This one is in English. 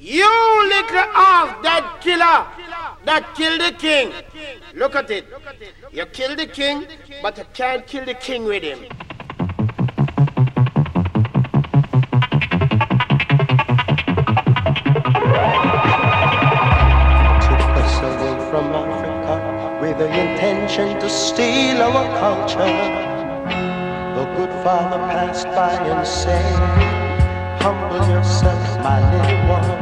You little half dead killer that killed the king. Look at it. You kill the king, but you can't kill the king with him. Took us away from Africa with the intention to steal our culture. The good father passed by and said, humble yourself, my little one.